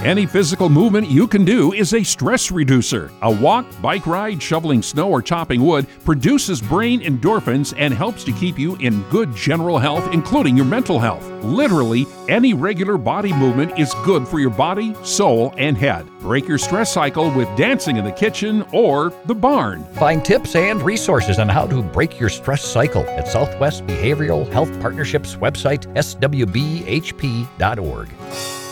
Any physical movement you can do is a stress reducer. A walk, bike ride, shoveling snow, or chopping wood produces brain endorphins and helps to keep you in good general health, including your mental health. Literally, any regular body movement is good for your body, soul, and head. Break your stress cycle with dancing in the kitchen or the barn. Find tips and resources on how to break your stress cycle at Southwest Behavioral Health Partnership's website, swbhp.org.